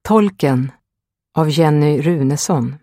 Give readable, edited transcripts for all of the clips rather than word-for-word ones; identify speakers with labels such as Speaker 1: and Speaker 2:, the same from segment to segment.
Speaker 1: Tolken av Jenny Runesson.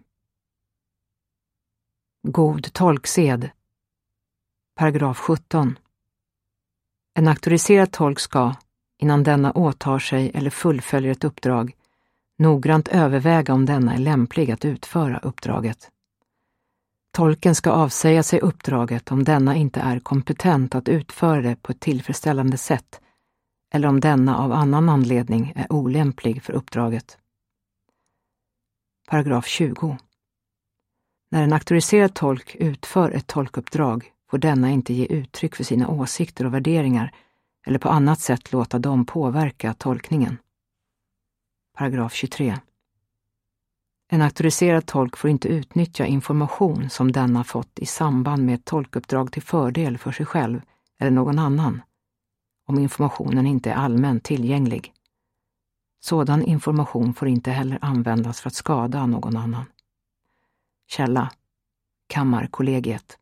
Speaker 1: God tolksed. Paragraf 17. En auktoriserad tolk ska, innan denna åtar sig eller fullföljer ett uppdrag, noggrant överväga om denna är lämplig att utföra uppdraget. Tolken ska avsäga sig uppdraget om denna inte är kompetent att utföra det på ett tillfredsställande sätt eller om denna av annan anledning är olämplig för uppdraget. Paragraf 20. När en auktoriserad tolk utför ett tolkuppdrag får denna inte ge uttryck för sina åsikter och värderingar eller på annat sätt låta dem påverka tolkningen. Paragraf 23. En auktoriserad tolk får inte utnyttja information som denna fått i samband med ett tolkuppdrag till fördel för sig själv eller någon annan, om informationen inte är allmänt tillgänglig. Sådan information får inte heller användas för att skada någon annan. Källa: Kammarkollegiet.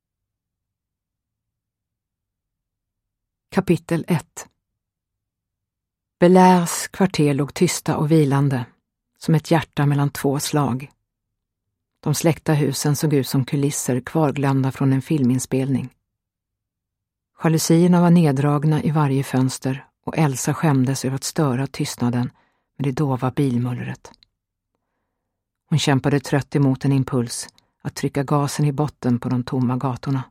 Speaker 1: Kapitel 1. Belairs kvarter låg tysta och vilande, som ett hjärta mellan två slag. De släckta husen såg ut som kulisser kvarglömda från en filminspelning. Jalusierna var neddragna i varje fönster och Elsa skämdes över att störa tystnaden med det dova bilmullret. Hon kämpade trött emot en impuls att trycka gasen i botten på de tomma gatorna.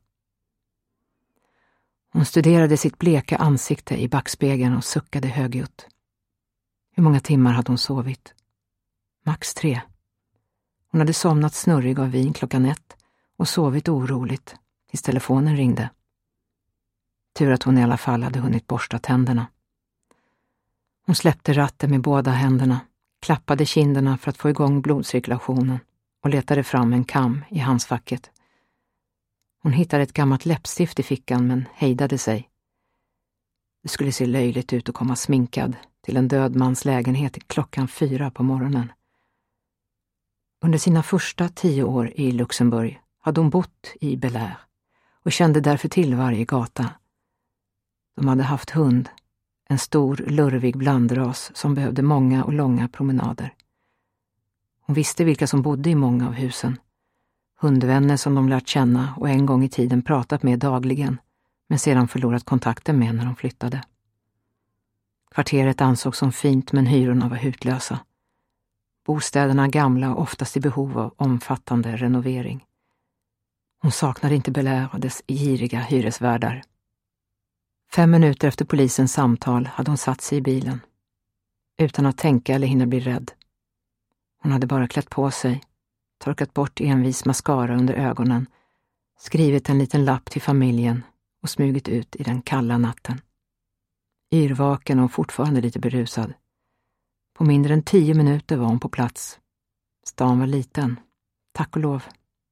Speaker 1: Hon studerade sitt bleka ansikte i backspegeln och suckade högljutt. Hur många timmar hade hon sovit? Max 3. Hon hade somnat snurrig av vin klockan 1 och sovit oroligt tills telefonen ringde. Tur att hon i alla fall hade hunnit borsta tänderna. Hon släppte ratten med båda händerna, klappade kinderna för att få igång blodcirkulationen och letade fram en kam i handskfacket. Hon hittade ett gammalt läppstift i fickan men hejdade sig. Det skulle se löjligt ut att komma sminkad till en död mans lägenhet klockan 4 på morgonen. Under sina första 10 år i Luxemburg hade hon bott i Belair och kände därför till varje gata. De hade haft hund, en stor lurvig blandras som behövde många och långa promenader. Hon visste vilka som bodde i många av husen. Hundvänner som de lärt känna och en gång i tiden pratat med dagligen, men sedan förlorat kontakten med när de flyttade. Kvarteret ansågs som fint men hyrorna var hutlösa. Bostäderna gamla och oftast i behov av omfattande renovering. Hon saknade inte Belair och dess giriga hyresvärdar. 5 minuter efter polisens samtal hade hon satt sig i bilen. Utan att tänka eller hinna bli rädd. Hon hade bara klätt på sig, torkat bort envis mascara under ögonen, skrivit en liten lapp till familjen och smugit ut i den kalla natten. Yrvaken och fortfarande lite berusad. På mindre än 10 minuter var hon på plats. Stan var liten, tack och lov.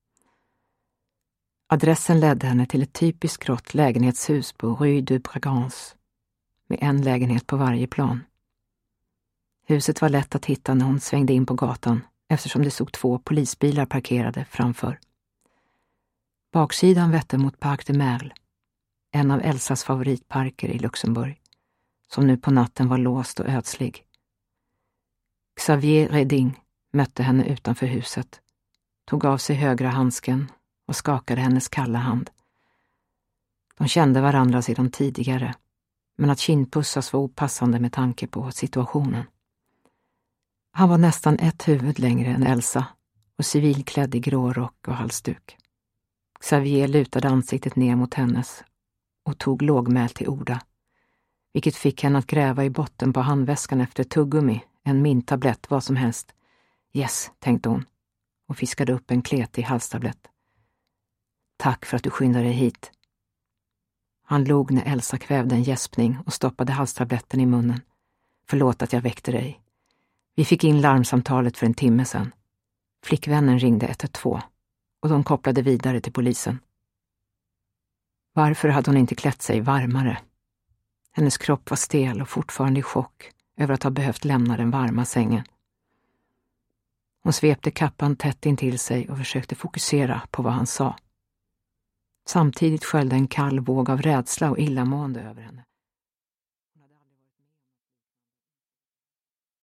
Speaker 1: Adressen ledde henne till ett typiskt grått lägenhetshus på Rue du Bragance, med en lägenhet på varje plan. Huset var lätt att hitta när hon svängde in på gatan, eftersom det stod 2 polisbilar parkerade framför. Baksidan vette mot Parc de Merle, en av Elsas favoritparker i Luxemburg, som nu på natten var låst och ödslig. Xavier Reding mötte henne utanför huset, tog av sig högra handsken och skakade hennes kalla hand. De kände varandra sedan tidigare, men att kindpussas var opassande med tanke på situationen. Han var nästan ett huvud längre än Elsa och civilklädd i grå rock och halsduk. Xavier lutade ansiktet ner mot hennes och tog lågmält till orda, vilket fick henne att gräva i botten på handväskan efter tuggummi, en mintablett, vad som helst. Yes, tänkte hon och fiskade upp en kletig halstablett. Tack för att du skyndade dig hit. Han log när Elsa kvävde en gäspning och stoppade halstabletten i munnen. Förlåt att jag väckte dig. Vi fick in larmsamtalet för en timme sedan. Flickvännen ringde 112 och de kopplade vidare till polisen. Varför hade hon inte klätt sig varmare? Hennes kropp var stel och fortfarande i chock över att ha behövt lämna den varma sängen. Hon svepte kappan tätt intill sig och försökte fokusera på vad han sa. Samtidigt sköljde en kall våg av rädsla och illamående över henne.